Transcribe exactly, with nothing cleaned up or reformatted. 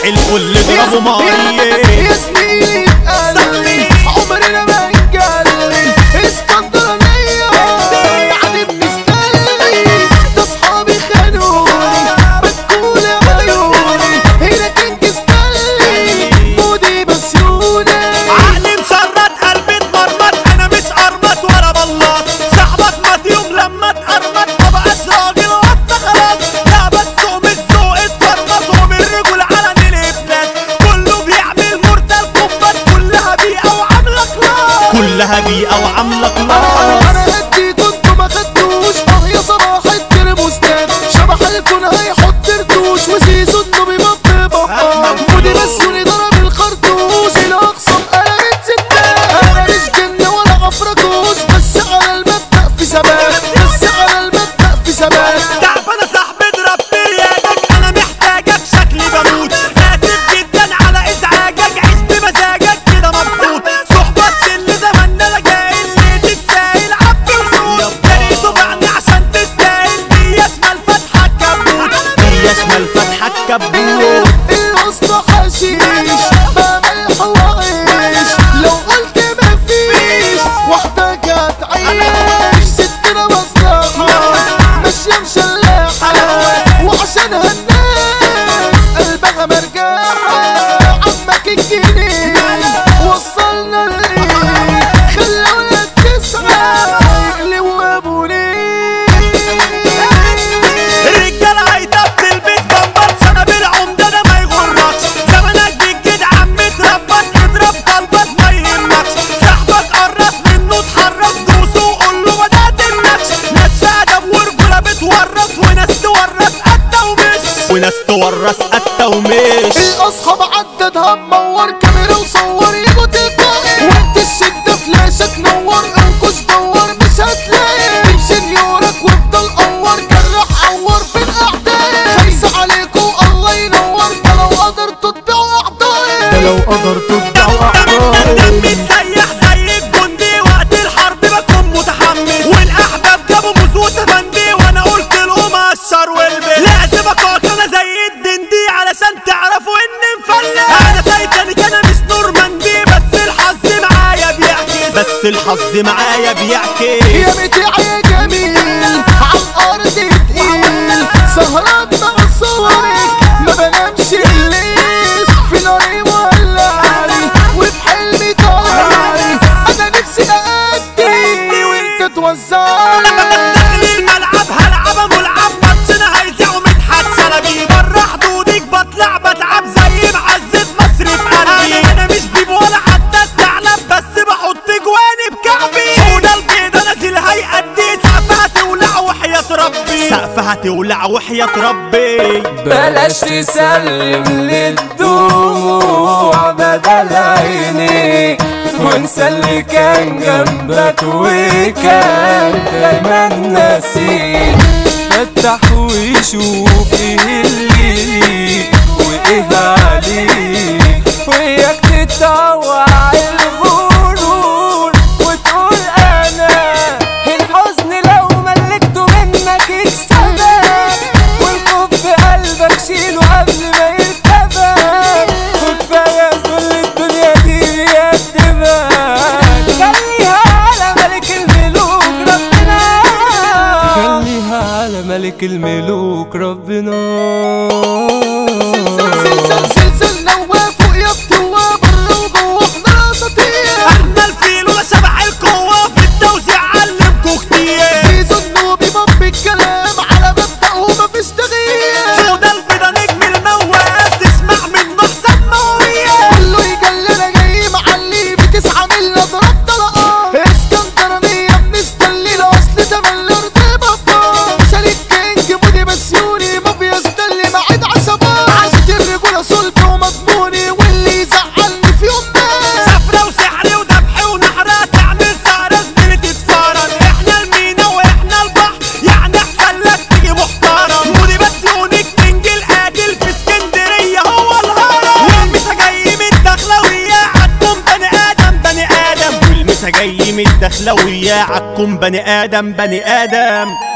صباح الفل ضربوا ماريه يا زميلي بقلبي عمرنا ما نقلل اسكندرانية يعني بنستلي ده صحابي خانوني بتقول عيوني هنا كنت استلي مودي بسيوني عقلي مشرط قلبي اتمرمط انا مش قرمط ولا بلاط صاحبك مات يوم لما اتقرمط ما بقاش راجل وانت خلاص لا بس ومش ذوق اتفرمط ومن الرجول على الافلاس كله بيعمل مرتل كوبات كلها بيئة وعاملة خلاص كلها بيئة وعاملة خلاص انا هدي كنتوا ما خدتوش اه يا صراحة الترموستات شبح الكون هيحط رتوش وزيزو انه بيبطل بابا مودي بسيوني ضرب الخرطوش الاقصى قلبت ستات انا مش جن ولا عفركوش بس على المبدأ في ثبات بس على المبدأ في ثبات تعبانة صاحبي اضرب برياجك انا محتاجك شكلي بموت اسف جدا على ازعاجك عيش بمزاجك كده مبسوط صحبة اللي زماننا لجاي اللي تتسايل عبي وصوت تاني تبعني عشان تستاهل دي شمال فتحة كبوت دي شمال فتحة كبوت الوسط حشيش بملح وعيش لو قلت مفيش واحدة هتعيش ستنا مصلحة ماشية مشلحة وعشانها الناس قلبها مرجاحة عمك الجنين وصلنا لإيه خلونا التسعة يقلبوا أبو الرجالة عايدة بتلبس بامبرز انا بالعمدة ده ما يغركش زمانك بالجد عم تربص اضرب قلبك ما يهمكش صاحبك قرص منه اتحرص دوسه وقول له بدأت النكش ناس في ادب ورجولة بتورث وناس تورث قتة ومش وناس تورث قتة ومش الأصحاب عددها منور كاميرا وصور يجوا تلقائي وقت الشدة فلاشة تنور انقذ دور مش هتلاقي تمشي نيورك وافضل قور جرح عور في الأعداء خايسة عليكم الله ينور ده لو قدرتوا تبيعوا أعضائي ده لو قدرتوا تبيعوا أعضائي دم متسيح زي الجندي وقت الحرب بكون متحمس والاحباب جابوا موز وتفندي وانا قلت لهم قشر والبس لعزبك انا زي الدندي علشان تعرفوا اني مفلس انا تايتانيك انا مش نورماندي بس الحظ معايا بيعكس بس الحظ معايا بيعكس يا بتاعي يا جميل عالأرض تقيل سهران مع صورك ما بنامش الليل في ناري مولعلي وفي حلمي طالعلي أنا نفسي أأدي وأنت توزعلي داخل الملعب هلعب ملعب ماتشنا هيزيع ومتحدش اجي بره حدودك بطلع بتعب زي معزة مصر في قلبي انا مش بيب ولا حتى الثعلب بس بحط جواني بكعبي حوضة البيضة نازل هيأدي سقفها تولع وحياة ربي سقفها تولع وحياة ربي بلاش تسلم للدموع بدل عيني وانسى اللي كان جنبك وكان دايما ناسي فتح وشوف ايه اللي ليك وايه عليك وياك تتوع الغرور وتقول انا الحزن لو ملكته منك يكسبك والخوف في قلبك شيله قبل ما يركبك وكفايه ذل الدنيا دي بيقدمك خليها على ملك الملوك ربنا خليها على ملك الملوك ربنا زلزال زلزال نواف وقيافته وبره وجوه احنا اساطير احنا الفيل ولا شبح القوة في التوزيع علمكوا كتير زيزو النوبي باب الكلام على مبدأ ومفيش تغيير حوضة البيضة نجم المواس تسمع منه حساب موية كله يجل انا جاي معلي بتسعة ملي اضرب طلقات اسكندرانية بنستلي الاصل تملي ارض بابا مثال الكينج مودي بسيوني مافيا استلي معيد عصابات عاشت الرجولة صلب ومضموني واللي يزعلني في يوم ناس سفرة وسحر وذبح ونحرة تعمل سهرة زميلي تتفرج احنا المينا واحنا البحر يعني احسن لك تيجي محترم مودي بسيوني كينج القاتل في اسكندرية هو الهرم والمسا جاي من الدخلوية عالكم بني ادم بني ادم والمسا جاي من الدخلوية عالكم بني ادم بني ادم